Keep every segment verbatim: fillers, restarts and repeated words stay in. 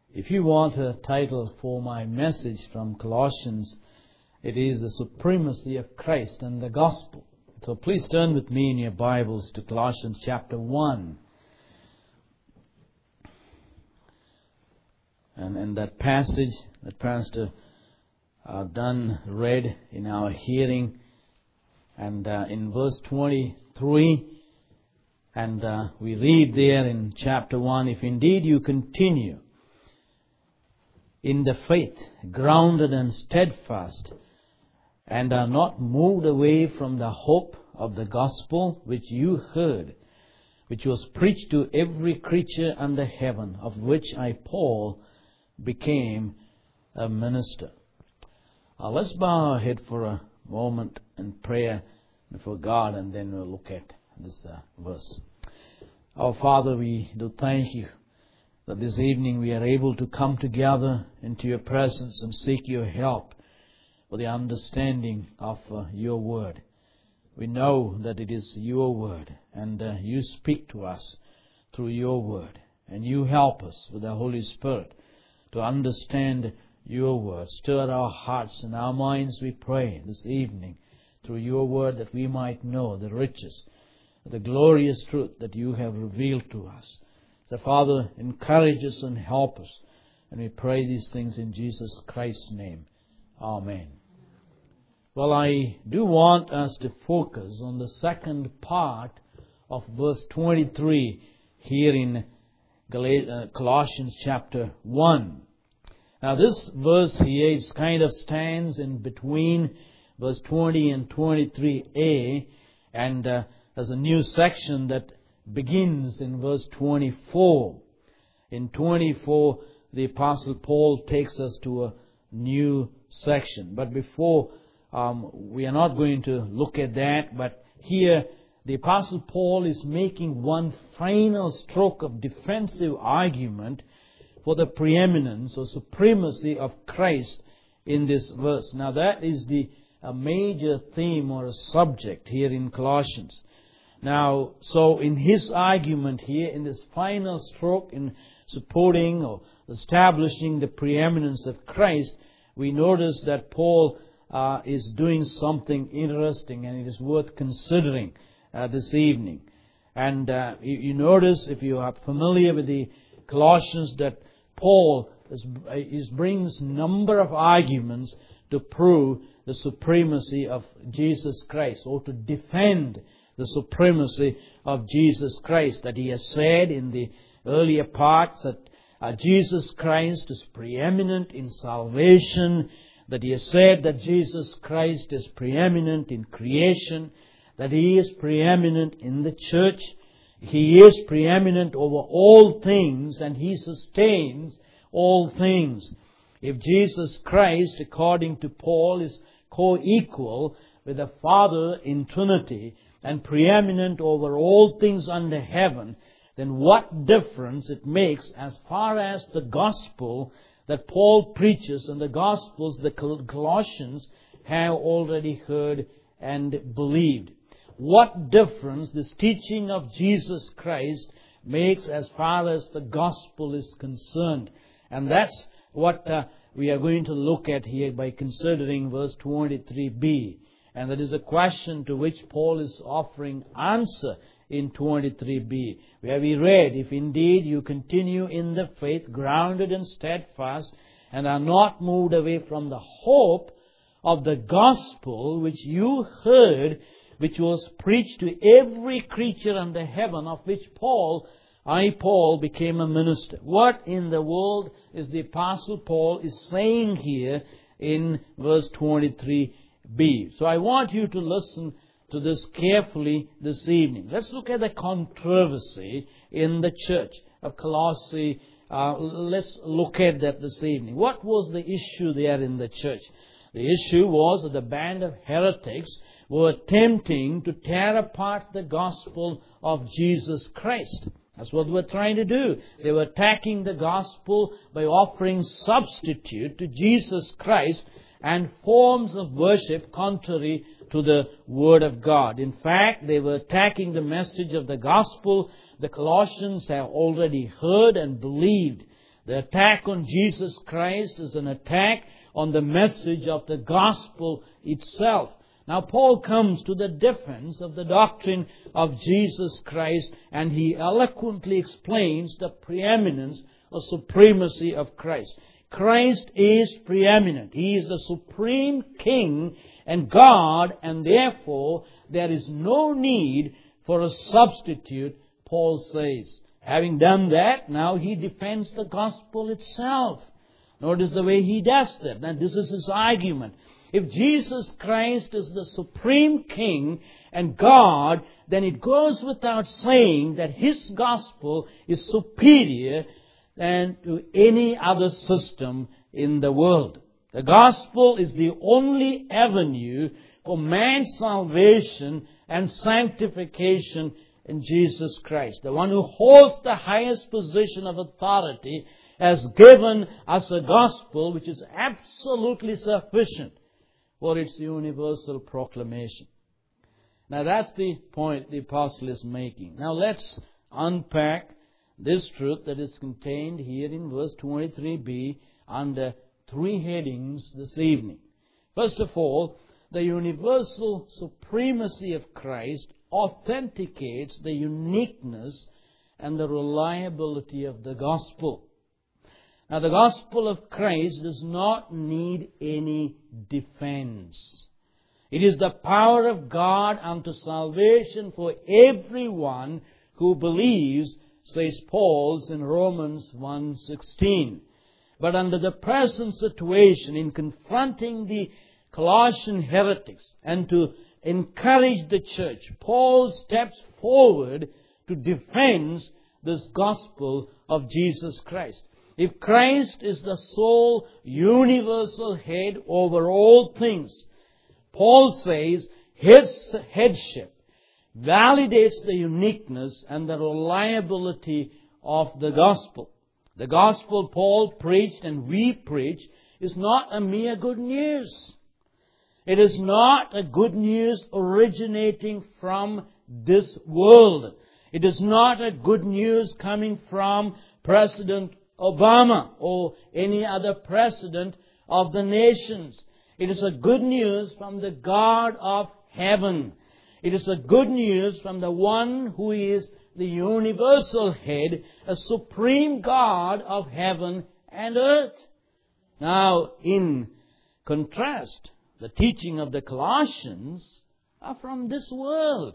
If you want a title for my message from Colossians, it is the supremacy of Christ and the gospel. So please turn with me in your Bibles to Colossians chapter one. And in that passage that Pastor uh, Dunn read in our hearing, and uh, in verse twenty-three, and uh, we read there in chapter one, if indeed you continue in the faith, grounded and steadfast, and are not moved away from the hope of the gospel which you heard, which was preached to every creature under heaven, of which I, Paul, became a minister. Uh, let's bow our head for a moment in prayer before God, and then we'll look at this uh, verse. Our Father, we do thank you that this evening we are able to come together into your presence and seek your help for the understanding of uh, your word. We know that it is your word, and uh, you speak to us through your word, and you help us with the Holy Spirit to understand your word. Stir our hearts and our minds, we pray, this evening through your word, that we might know the riches, the glorious truth that you have revealed to us. So, Father, encourage us and help us. And we pray these things in Jesus Christ's name. Amen. Well, I do want us to focus on the second part of verse twenty-three here in Colossians chapter one. Now, this verse here is kind of stands in between verse twenty and twenty-three a, and uh, there's a new section that begins in verse twenty-four. In twenty-four, the Apostle Paul takes us to a new section. But before, um, we are not going to look at that, but here the Apostle Paul is making one final stroke of defensive argument for the preeminence or supremacy of Christ in this verse. Now that is the a major theme or a subject here in Colossians. Now, so in his argument here, in this final stroke in supporting or establishing the preeminence of Christ, we notice that Paul uh, is doing something interesting, and it is worth considering uh, this evening. And uh, you, you notice, if you are familiar with the Colossians, that Paul is, is brings number of arguments to prove the supremacy of Jesus Christ, or to defend the supremacy of Jesus Christ, that he has said in the earlier parts that uh, Jesus Christ is preeminent in salvation, that he has said that Jesus Christ is preeminent in creation, that he is preeminent in the church, he is preeminent over all things, and he sustains all things. If Jesus Christ, according to Paul, is co-equal with the Father in Trinity, and preeminent over all things under heaven, then what difference it makes as far as the gospel that Paul preaches and the gospels the Colossians have already heard and believed. What difference this teaching of Jesus Christ makes as far as the gospel is concerned. And that's what uh, we are going to look at here by considering verse twenty-three b. And that is a question to which Paul is offering answer in twenty-three b, where we read, if indeed you continue in the faith, grounded and steadfast, and are not moved away from the hope of the gospel which you heard, which was preached to every creature under heaven, of which Paul, I, Paul, became a minister. What in the world is the Apostle Paul is saying here in verse twenty-three b? So I want you to listen to this carefully this evening. Let's look at the controversy in the church of Colossae. Uh, let's look at that this evening. What was the issue there in the church? The issue was that the band of heretics were attempting to tear apart the gospel of Jesus Christ. That's what they were trying to do. They were attacking the gospel by offering substitute to Jesus Christ and forms of worship contrary to the Word of God. In fact, they were attacking the message of the gospel the Colossians have already heard and believed. The attack on Jesus Christ is an attack on the message of the gospel itself. Now Paul comes to the defense of the doctrine of Jesus Christ, and he eloquently explains the preeminence or supremacy of Christ. Christ is preeminent. He is the supreme King and God, and therefore there is no need for a substitute, Paul says. Having done that, now he defends the gospel itself. Notice the way he does that. Now this is his argument. If Jesus Christ is the supreme King and God, then it goes without saying that His gospel is superior than to any other system in the world. The gospel is the only avenue for man's salvation and sanctification in Jesus Christ. The one who holds the highest position of authority has given us a gospel which is absolutely sufficient for its universal proclamation. Now that's the point the apostle is making. Now let's unpack this truth that is contained here in verse twenty-three b under three headings this evening. First of all, the universal supremacy of Christ authenticates the uniqueness and the reliability of the gospel. Now, the gospel of Christ does not need any defense. It is the power of God unto salvation for everyone who believes, says Paul in Romans one sixteen. But under the present situation, in confronting the Colossian heretics and to encourage the church, Paul steps forward to defend this gospel of Jesus Christ. If Christ is the sole universal head over all things, Paul says His headship validates the uniqueness and the reliability of the gospel. The gospel Paul preached and we preach is not a mere good news. It is not a good news originating from this world. It is not a good news coming from President Obama or any other president of the nations. It is a good news from the God of heaven. It is a good news from the one who is the universal head, a supreme God of heaven and earth. Now, in contrast, the teaching of the Colossians are from this world.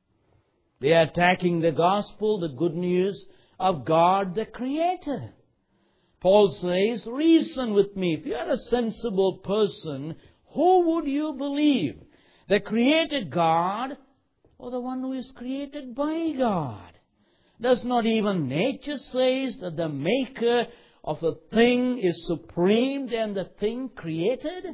They are attacking the gospel, the good news of God the Creator. Paul says, reason with me. If you are a sensible person, who would you believe? The created God or the one who is created by God? Does not even nature say that the maker of a thing is supreme than the thing created?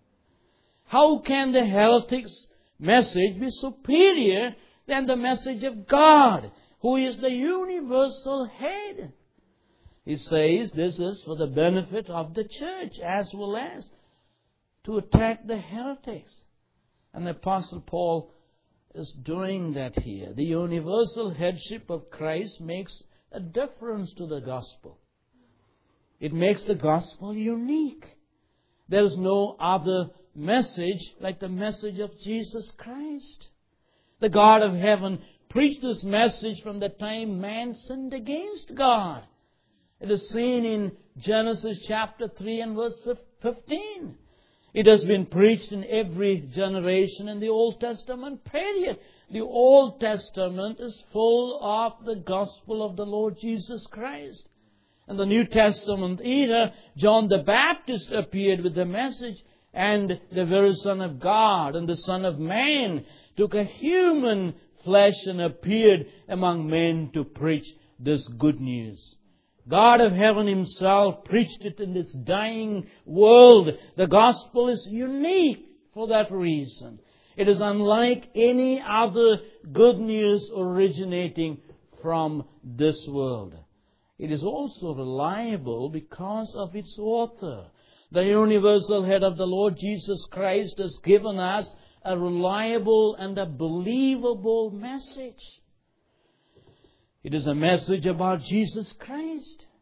How can the heretics' message be superior than the message of God, who is the universal head? He says this is for the benefit of the church as well as to attack the heretics. And the Apostle Paul is doing that here. The universal headship of Christ makes a difference to the gospel. It makes the gospel unique. There is no other message like the message of Jesus Christ. The God of heaven preached this message from the time man sinned against God. It is seen in Genesis chapter three and verse fifteen. It has been preached in every generation in the Old Testament period. The Old Testament is full of the gospel of the Lord Jesus Christ. In the New Testament era, John the Baptist appeared with the message, and the very Son of God and the Son of Man took a human flesh and appeared among men to preach this good news. God of heaven Himself preached it in this dying world. The gospel is unique for that reason. It is unlike any other good news originating from this world. It is also reliable because of its author. The universal head of the Lord Jesus Christ has given us a reliable and a believable message. It is a message about Jesus Christ,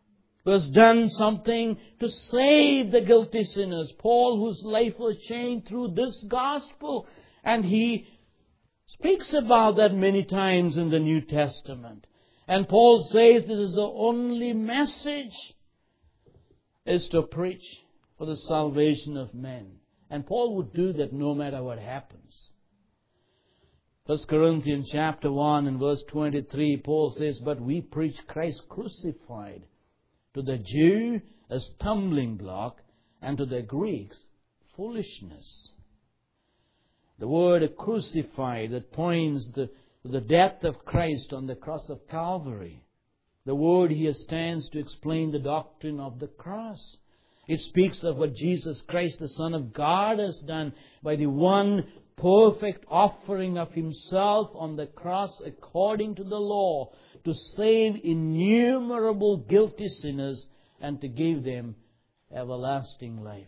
who has done something to save the guilty sinners. Paul, whose life was changed through this gospel. And he speaks about that many times in the New Testament. And Paul says this is the only message is to preach for the salvation of men. And Paul would do that no matter what happens. First Corinthians chapter one and verse twenty-three, Paul says, "But we preach Christ crucified, to the Jew a stumbling block, and to the Greeks foolishness." The word crucified that points to the death of Christ on the cross of Calvary. The word here stands to explain the doctrine of the cross. It speaks of what Jesus Christ, the Son of God, has done by the one perfect offering of Himself on the cross according to the law, to save innumerable guilty sinners and to give them everlasting life.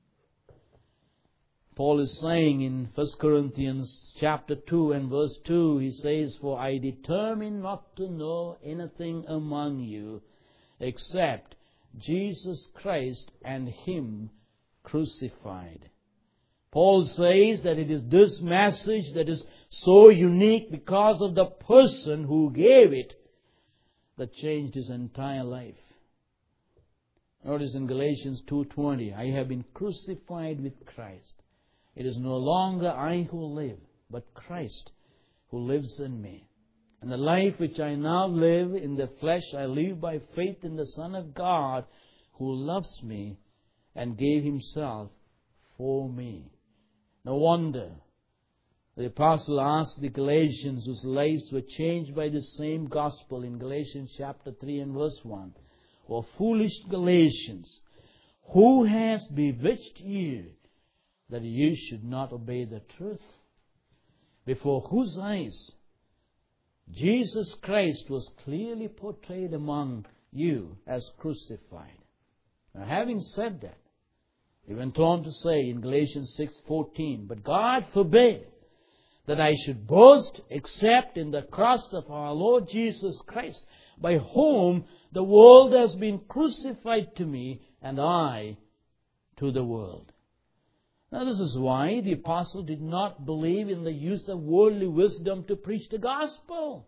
Paul is saying in First Corinthians chapter two and verse two, he says, "For I determined not to know anything among you except Jesus Christ and Him crucified." Paul says that it is this message that is so unique because of the person who gave it that changed his entire life. Notice in Galatians two twenty, "I have been crucified with Christ. It is no longer I who live, but Christ who lives in me. And the life which I now live in the flesh, I live by faith in the Son of God, who loves me and gave Himself for me." No wonder the Apostle asked the Galatians, whose lives were changed by the same gospel, in Galatians chapter three and verse one, "O foolish Galatians, who has bewitched you that you should not obey the truth? Before whose eyes Jesus Christ was clearly portrayed among you as crucified." Now, having said that, he went on to say in Galatians six fourteen, "But God forbid that I should boast except in the cross of our Lord Jesus Christ, by whom the world has been crucified to me, and I to the world." Now, this is why the apostle did not believe in the use of worldly wisdom to preach the gospel.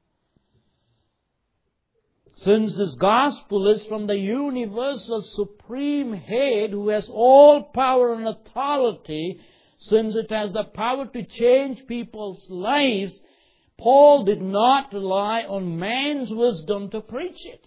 Since this gospel is from the universal supreme head who has all power and authority, since it has the power to change people's lives, Paul did not rely on man's wisdom to preach it.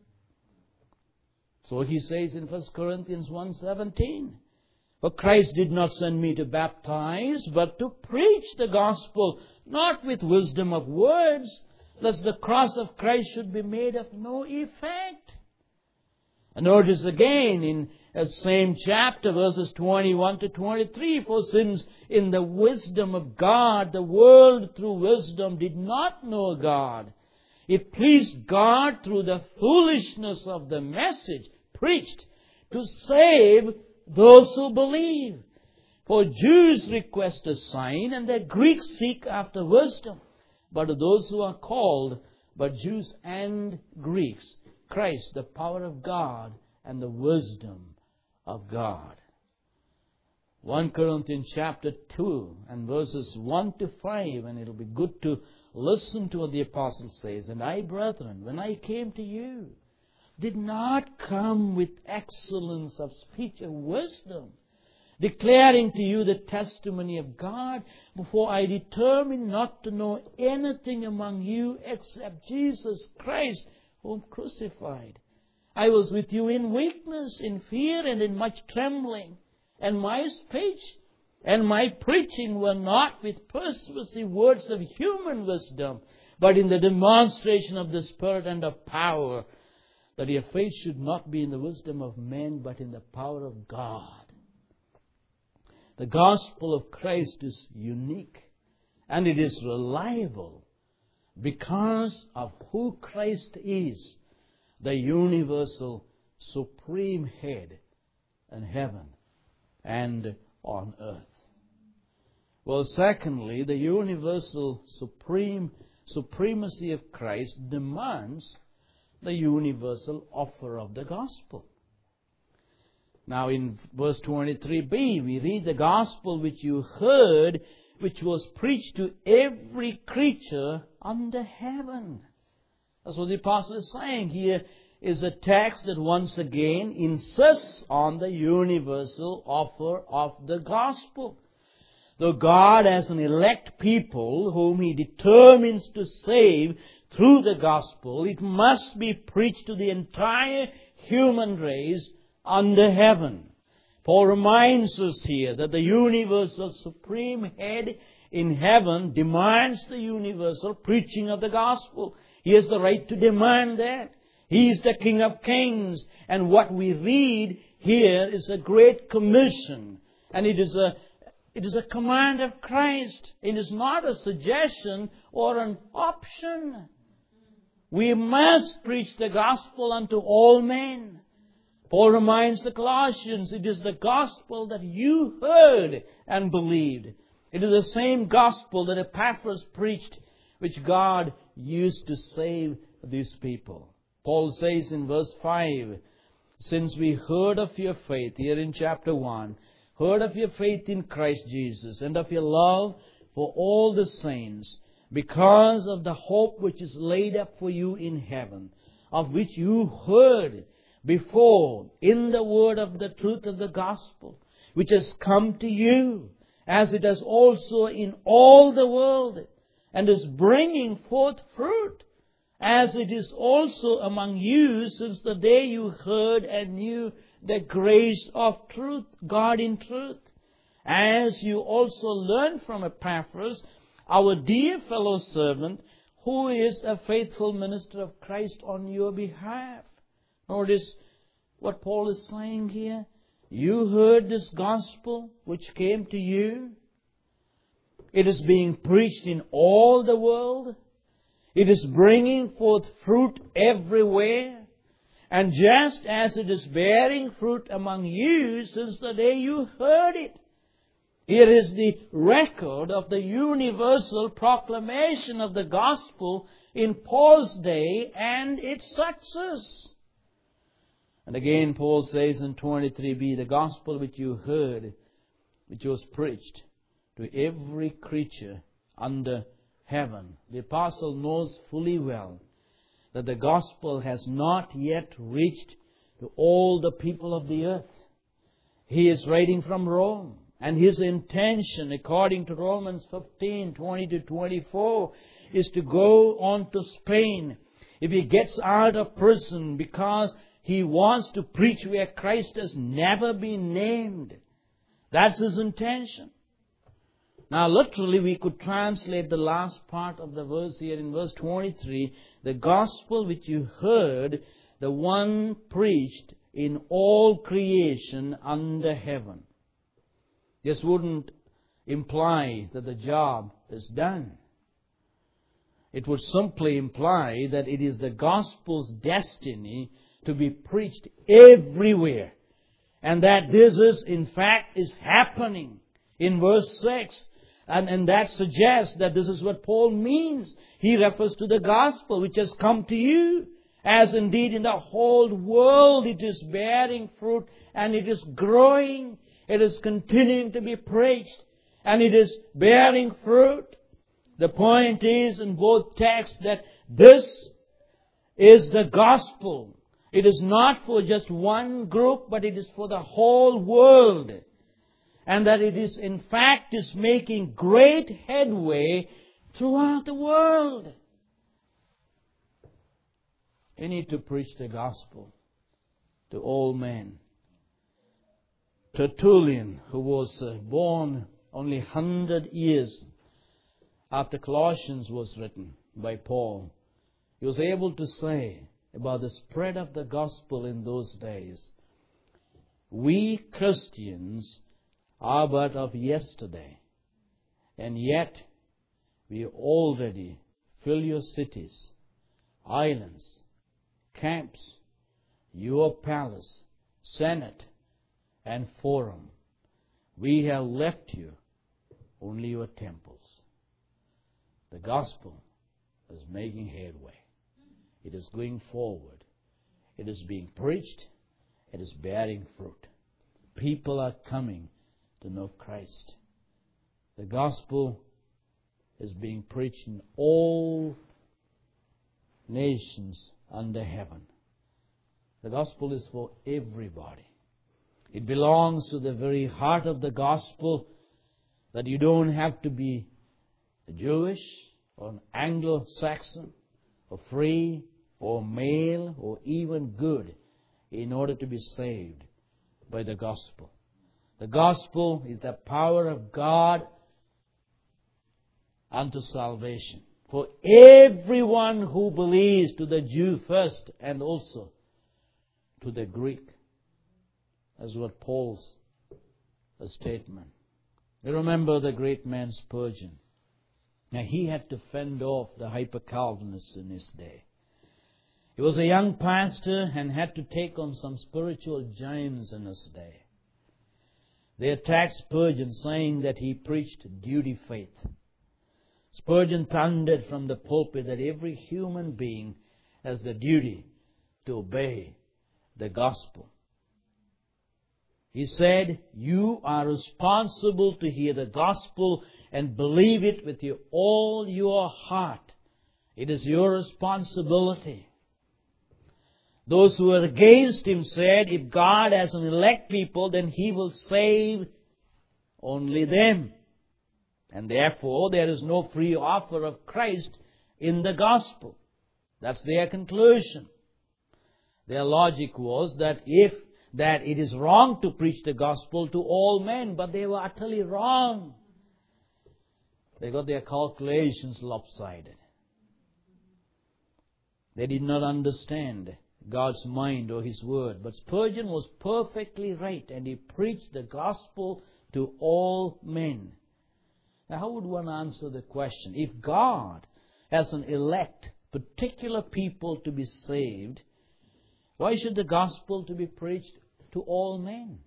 So he says in First Corinthians one seventeen, "For Christ did not send me to baptize, but to preach the gospel, not with wisdom of words, lest the cross of Christ should be made of no effect." And notice again in that same chapter, verses twenty-one to twenty-three, "For since in the wisdom of God, the world through wisdom did not know God, it pleased God through the foolishness of the message preached to save those who believe. For Jews request a sign, and the Greeks seek after wisdom. But to those who are called, but Jews and Greeks, Christ, the power of God and the wisdom of God." First Corinthians chapter two and verses one to five, and it'll be good to listen to what the apostle says. "And I, brethren, when I came to you, did not come with excellence of speech or wisdom, declaring to you the testimony of God, before I determined not to know anything among you except Jesus Christ, whom crucified. I was with you in weakness, in fear, and in much trembling. And my speech and my preaching were not with persuasive words of human wisdom, but in the demonstration of the Spirit and of power, that your faith should not be in the wisdom of men, but in the power of God." The gospel of Christ is unique, and it is reliable because of who Christ is, the universal supreme head in heaven and on earth. Well, secondly, the universal supreme supremacy of Christ demands the universal offer of the gospel. Now in verse twenty-three b, we read, the gospel which you heard, which was preached to every creature under heaven. That's what the apostle is saying. Here is a text that once again insists on the universal offer of the gospel. Though God has an elect people whom He determines to save through the gospel, it must be preached to the entire human race under heaven. Paul reminds us here that the universal supreme head in heaven demands the universal preaching of the gospel. He has the right to demand that. He is the King of Kings. And what we read here is a great commission. And it is a, it is a command of Christ. It is not a suggestion or an option. We must preach the gospel unto all men. Paul reminds the Colossians, it is the gospel that you heard and believed. It is the same gospel that Epaphras preached, which God used to save these people. Paul says in verse five, since we heard of your faith, here in chapter one, heard of your faith in Christ Jesus and of your love for all the saints, because of the hope which is laid up for you in heaven, of which you heard before in the word of the truth of the gospel, which has come to you, as it has also in all the world, and is bringing forth fruit, as it is also among you since the day you heard and knew the grace of truth, God in truth, as you also learned from Epaphras, our dear fellow servant, who is a faithful minister of Christ on your behalf. Notice what Paul is saying here. You heard this gospel which came to you. It is being preached in all the world. It is bringing forth fruit everywhere. And just as it is bearing fruit among you since the day you heard it, here is the record of the universal proclamation of the gospel in Paul's day and its success. And again Paul says in twenty-three b, the gospel which you heard, which was preached to every creature under heaven. The apostle knows fully well that the gospel has not yet reached to all the people of the earth. He is writing from Rome. And his intention, according to Romans fifteen, twenty to twenty-four, is to go on to Spain. If he gets out of prison because he wants to preach where Christ has never been named. That's his intention. Now literally we could translate the last part of the verse here in verse twenty-three. The gospel which you heard, the one preached in all creation under heaven. This wouldn't imply that the job is done. It would simply imply that it is the gospel's destiny to be preached everywhere. And that this is, in fact, is happening in verse six. And, and that suggests that this is what Paul means. He refers to the gospel which has come to you. As indeed in the whole world it is bearing fruit and it is growing. It is continuing to be preached and it is bearing fruit. The point is in both texts that this is the gospel. It is not for just one group, but it is for the whole world. And that it is in fact is making great headway throughout the world. We need to preach the gospel to all men. Tertullian, who was born only one hundred years after Colossians was written by Paul, he was able to say about the spread of the gospel in those days, we Christians are but of yesterday, and yet we already fill your cities, islands, camps, your palace, senate, and forum. We have left you only your temples. The gospel is making headway. It is going forward. It is being preached. It is bearing fruit. People are coming to know Christ. The gospel is being preached in all nations under heaven. The gospel is for everybody. It belongs to the very heart of the gospel, that you don't have to be Jewish or an Anglo-Saxon or free or male or even good in order to be saved by the gospel. The gospel is the power of God unto salvation for everyone who believes, to the Jew first and also to the Greek. That's what Paul's statement. You remember the great man Spurgeon. Now he had to fend off the hyper-Calvinists in his day. He was a young pastor and had to take on some spiritual giants in his day. They attacked Spurgeon, saying that he preached duty faith. Spurgeon thundered from the pulpit that every human being has the duty to obey the gospel. He said, you are responsible to hear the gospel and believe it with your, all your heart. It is your responsibility. Those who were against him said, if God has an elect people, then He will save only them. And therefore, there is no free offer of Christ in the gospel. That's their conclusion. Their logic was that if that it is wrong to preach the gospel to all men, but they were utterly wrong. They got their calculations lopsided. They did not understand God's mind or His word. But Spurgeon was perfectly right, and he preached the gospel to all men. Now, how would one answer the question? If God has an elect, particular people to be saved, why should the gospel to be preached to all men?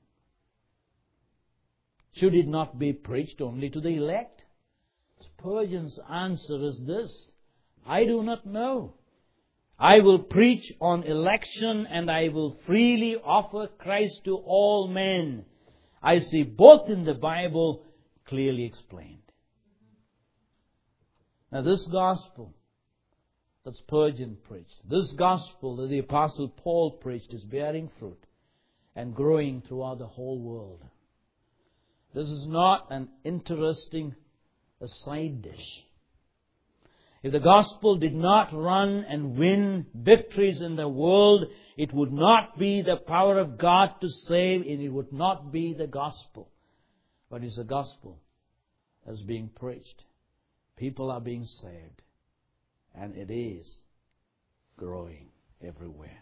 Should it not be preached only to the elect? Spurgeon's answer is this: I do not know. I will preach on election, and I will freely offer Christ to all men. I see both in the Bible clearly explained. Now, this gospel that Spurgeon preached, this gospel that the Apostle Paul preached, is bearing fruit and growing throughout the whole world. This is not an interesting a side dish. If the gospel did not run and win victories in the world, it would not be the power of God to save, and it would not be the gospel. But it's the gospel that's being preached. People are being saved, and it is growing everywhere.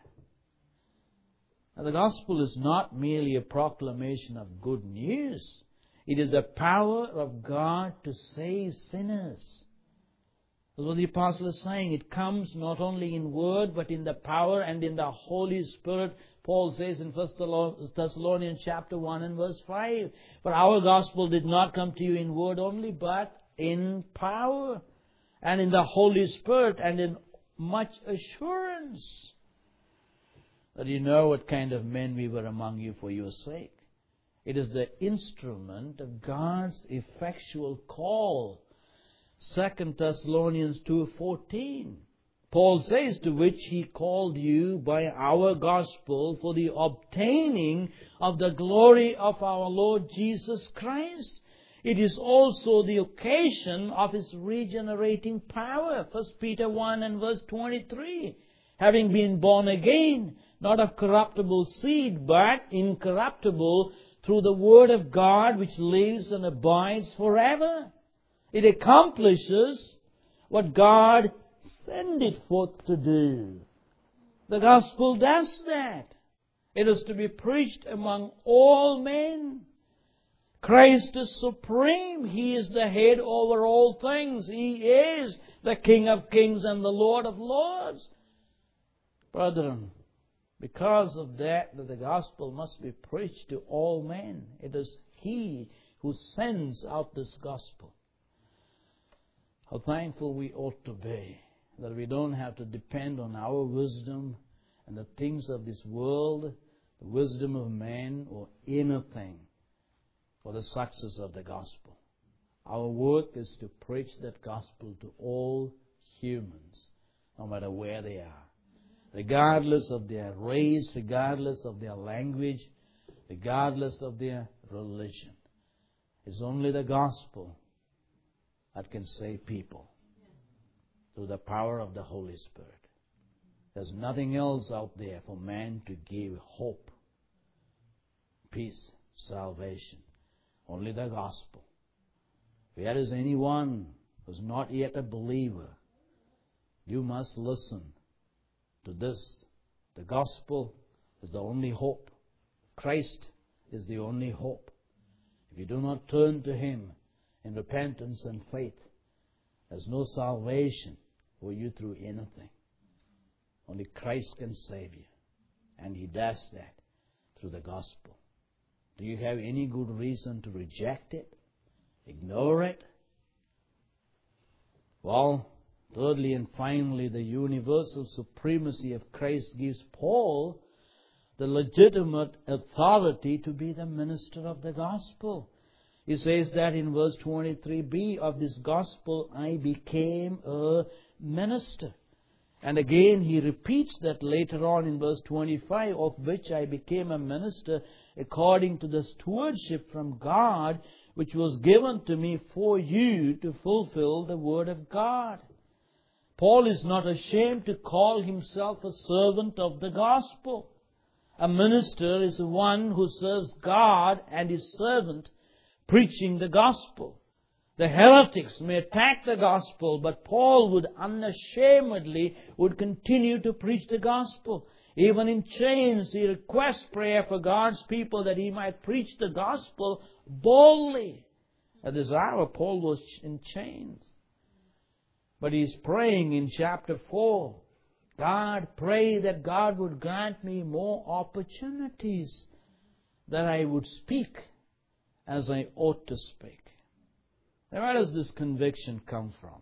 Now, the gospel is not merely a proclamation of good news. It is the power of God to save sinners. That's what the apostle is saying. It comes not only in word, but in the power and in the Holy Spirit. Paul says in First Thessalonians chapter one and verse five, for our gospel did not come to you in word only, but in power and in the Holy Spirit and in much assurance that you know what kind of men we were among you for your sake. It is the instrument of God's effectual call. Second Thessalonians two fourteen. Paul says, to which He called you by our gospel for the obtaining of the glory of our Lord Jesus Christ. It is also the occasion of His regenerating power. First Peter one and verse twenty-three. Having been born again, not of corruptible seed, but incorruptible, through the word of God which lives and abides forever. It accomplishes what God sent it forth to do. The gospel does that. It is to be preached among all men. Christ is supreme. He is the head over all things. He is the King of kings and the Lord of lords. Brethren, because of that, that the gospel must be preached to all men. It is He who sends out this gospel. How thankful we ought to be that we don't have to depend on our wisdom and the things of this world, the wisdom of man, or anything for the success of the gospel. Our work is to preach that gospel to all humans, no matter where they are, regardless of their race, regardless of their language, regardless of their religion. It's only the gospel that can save people through the power of the Holy Spirit. There's nothing else out there for man to give hope, peace, salvation. Only the gospel. If there is anyone who's not yet a believer, you must listen to this. The gospel is the only hope. Christ is the only hope. If you do not turn to Him in repentance and faith, there's no salvation for you through anything. Only Christ can save you. And He does that through the gospel. Do you have any good reason to reject it? Ignore it? Well, thirdly and finally, the universal supremacy of Christ gives Paul the legitimate authority to be the minister of the gospel. He says that in verse twenty-three b, of this gospel I became a minister. And again he repeats that later on in verse twenty-five, of which I became a minister according to the stewardship from God, which was given to me for you to fulfill the word of God. Paul is not ashamed to call himself a servant of the gospel. A minister is one who serves God and His servant, preaching the gospel. The heretics may attack the gospel, but Paul would unashamedly would continue to preach the gospel. Even in chains, he requests prayer for God's people that he might preach the gospel boldly. At this hour, Paul was in chains. But he's praying in chapter four, God, pray that God would grant me more opportunities, that I would speak as I ought to speak. Now, where does this conviction come from?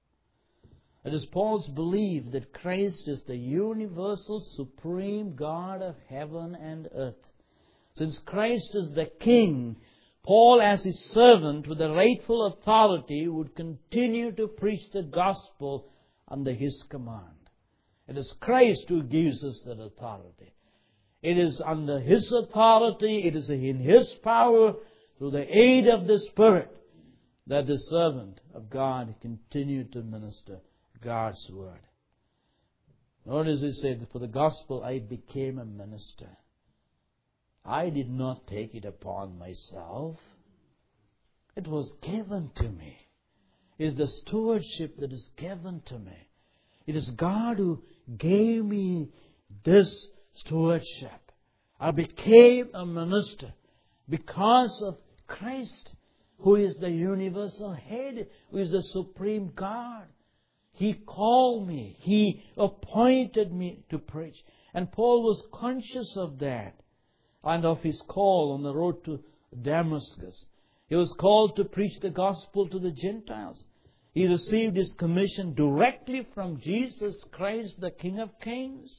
It is Paul's belief that Christ is the universal, supreme God of heaven and earth. Since Christ is the King, Paul, as His servant with the rightful authority, would continue to preach the gospel under His command. It is Christ who gives us that authority. It is under His authority, it is in His power, through the aid of the Spirit, that the servant of God continued to minister God's word. Notice He said, for the gospel I became a minister. I did not take it upon myself. It was given to me. It is the stewardship that is given to me. It is God who gave me this stewardship. I became a minister because of Christ, who is the universal head, who is the supreme God. He called me. He appointed me to preach. And Paul was conscious of that and of his call on the road to Damascus. He was called to preach the gospel to the Gentiles. He received his commission directly from Jesus Christ, the King of Kings.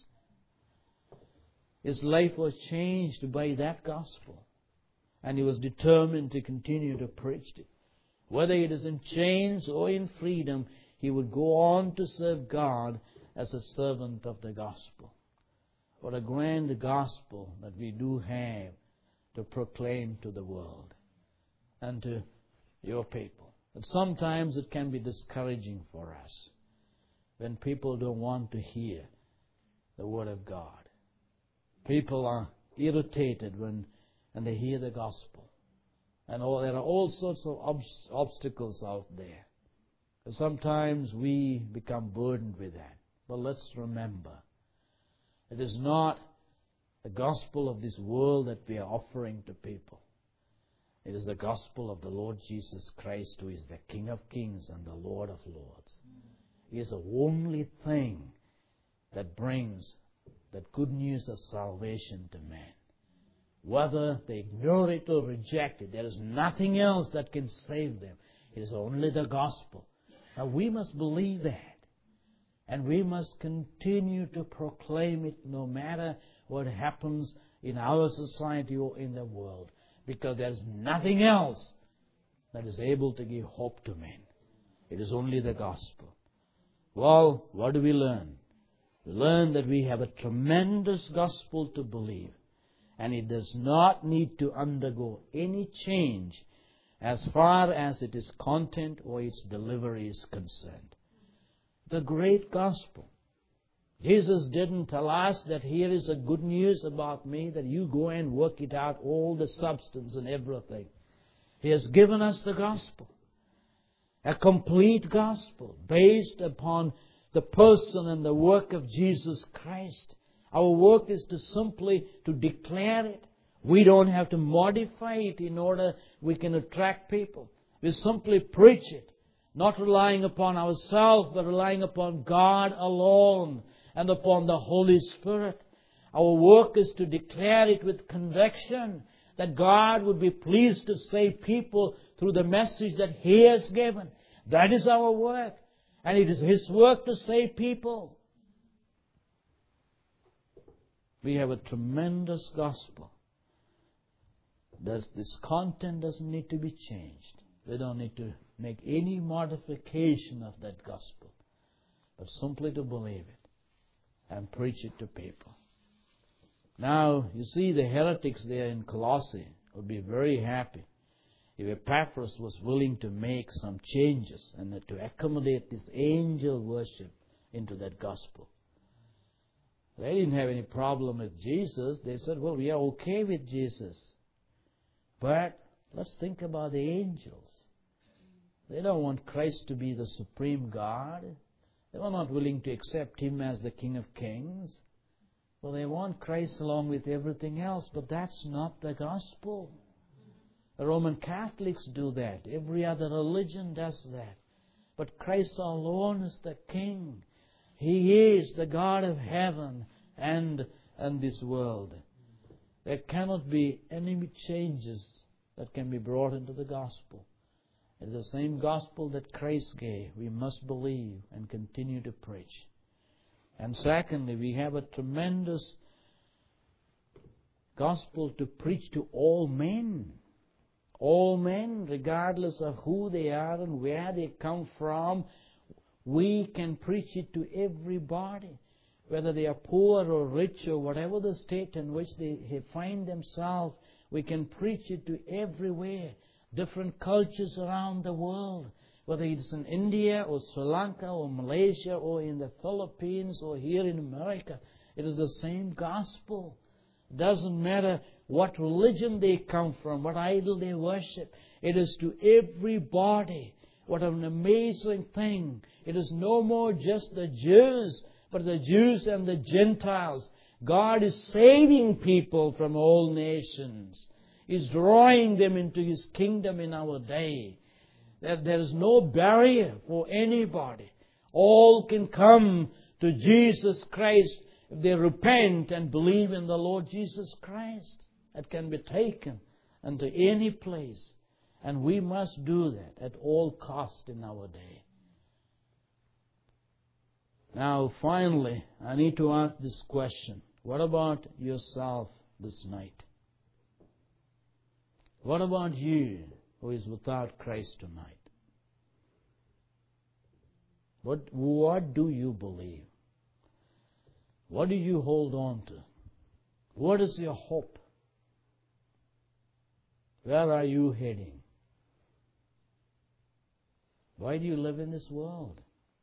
His life was changed by that gospel. And he was determined to continue to preach it. Whether it is in chains or in freedom, he would go on to serve God as a servant of the gospel. What a grand gospel that we do have to proclaim to the world and to your people. But sometimes it can be discouraging for us when people don't want to hear the Word of God. People are irritated when and they hear the gospel. And all, there are all sorts of ob- obstacles out there. And sometimes we become burdened with that. But let's remember, it is not the gospel of this world that we are offering to people. It is the gospel of the Lord Jesus Christ, who is the King of Kings and the Lord of Lords. He is the only thing that brings that good news of salvation to man. Whether they ignore it or reject it, there is nothing else that can save them. It is only the gospel. Now we must believe that. And we must continue to proclaim it no matter what happens in our society or in the world, because there is nothing else that is able to give hope to men. It is only the gospel. Well, what do we learn? We learn that we have a tremendous gospel to believe, and it does not need to undergo any change as far as its content or its delivery is concerned. The great gospel. Jesus didn't tell us that here is a good news about me, that you go and work it out, all the substance and everything. He has given us the gospel. A complete gospel based upon the person and the work of Jesus Christ. Our work is to simply to declare it. We don't have to modify it in order we can attract people. We simply preach it, not relying upon ourselves, but relying upon God alone and upon the Holy Spirit. Our work is to declare it with conviction, that God would be pleased to save people through the message that He has given. That is our work. And it is His work to save people. We have a tremendous gospel. Does, this content doesn't need to be changed. We don't need to make any modification of that gospel, but simply to believe it and preach it to people. Now, you see, the heretics there in Colossae would be very happy if Epaphras was willing to make some changes and to accommodate this angel worship into that gospel. They didn't have any problem with Jesus. They said, well, we are okay with Jesus. But let's think about the angels. They don't want Christ to be the supreme God. They were not willing to accept Him as the King of Kings. Well, they want Christ along with everything else, but that's not the gospel. The Roman Catholics do that. Every other religion does that. But Christ alone is the King. He is the God of heaven and, and this world. There cannot be any changes that can be brought into the gospel. It is the same gospel that Christ gave. We must believe and continue to preach. And secondly, we have a tremendous gospel to preach to all men. All men, regardless of who they are and where they come from, we can preach it to everybody. Whether they are poor or rich or whatever the state in which they find themselves, we can preach it to everywhere. Different cultures around the world, whether it's in India or Sri Lanka or Malaysia or in the Philippines or here in America, it is the same gospel. It doesn't matter what religion they come from, what idol they worship. It is to everybody. What an amazing thing. It is no more just the Jews, but the Jews and the Gentiles. God is saving people from all nations. He's drawing them into His kingdom in our day. That there is no barrier for anybody. All can come to Jesus Christ if they repent and believe in the Lord Jesus Christ. That can be taken into any place. And we must do that at all cost in our day. Now, finally, I need to ask this question. What about yourself this night? What about you who is without Christ tonight? What, what do you believe? What do you hold on to? What is your hope? Where are you heading? Why do you live in this world?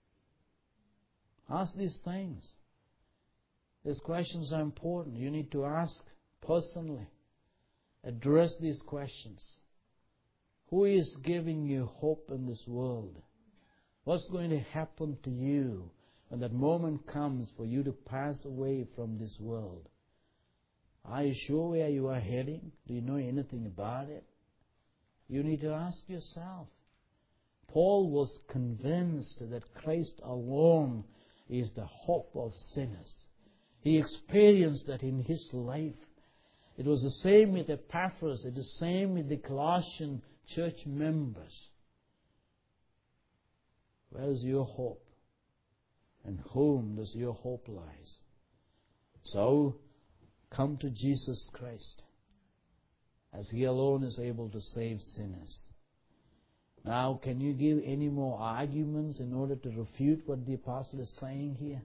Ask these things. These questions are important. You need to ask personally. Address these questions. Who is giving you hope in this world? What's going to happen to you when that moment comes for you to pass away from this world? Are you sure where you are heading? Do you know anything about it? You need to ask yourself. Paul was convinced that Christ alone is the hope of sinners. He experienced that in his life. It was the same with Epaphras. It is the same with the Colossian church members. Where is your hope? In whom does your hope lies? So, come to Jesus Christ, as He alone is able to save sinners. Now, can you give any more arguments in order to refute what the apostle is saying here?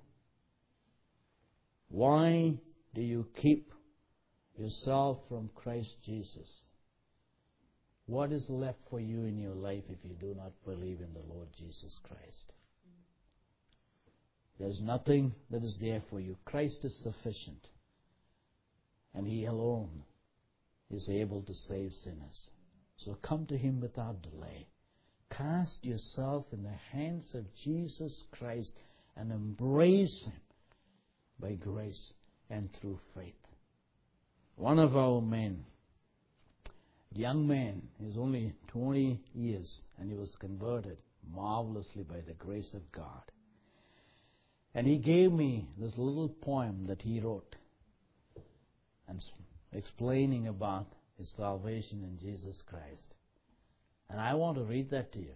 Why do you keep yourself from Christ Jesus? What is left for you in your life if you do not believe in the Lord Jesus Christ? There's nothing that is there for you. Christ is sufficient, and He alone is able to save sinners. So come to Him without delay. Cast yourself in the hands of Jesus Christ and embrace Him by grace and through faith. One of our men, young man, is only twenty years, and he was converted marvelously by the grace of God. And he gave me this little poem that he wrote, and explaining about his salvation in Jesus Christ. And I want to read that to you.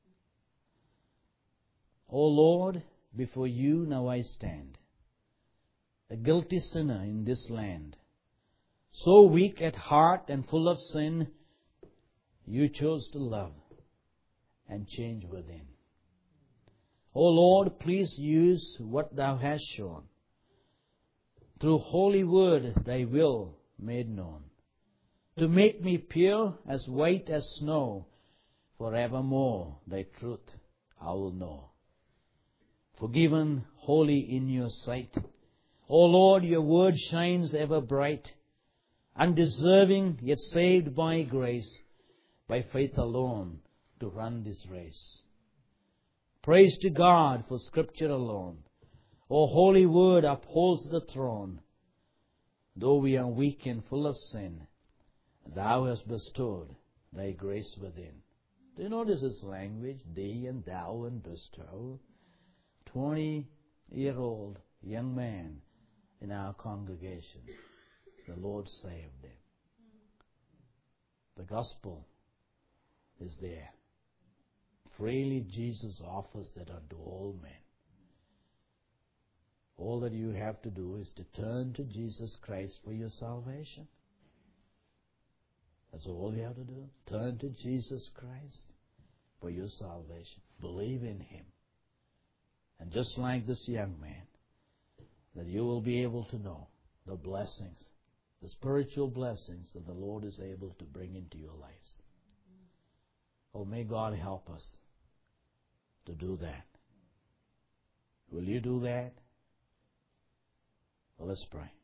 O Lord, before you now I stand, a guilty sinner in this land, so weak at heart and full of sin, you chose to love and change within. O Lord, please use what Thou hast shown. Through holy word Thy will made known, to make me pure as white as snow. Forevermore Thy truth I will know. Forgiven, holy in Your sight, O Lord, Your word shines ever bright. Undeserving, yet saved by grace, by faith alone to run this race. Praise to God for Scripture alone. O holy word upholds the throne. Though we are weak and full of sin, Thou hast bestowed Thy grace within. Do you notice this language? Thee and thou and bestow. Twenty-year-old young man in our congregation. The Lord saved him. The gospel is there. Freely Jesus offers that unto all men. All that you have to do is to turn to Jesus Christ for your salvation. That's all you have to do. Turn to Jesus Christ for your salvation. Believe in Him. And just like this young man, that you will be able to know the blessings, the spiritual blessings that the Lord is able to bring into your lives. Oh, may God help us to do that. Will you do that? Well, let's pray.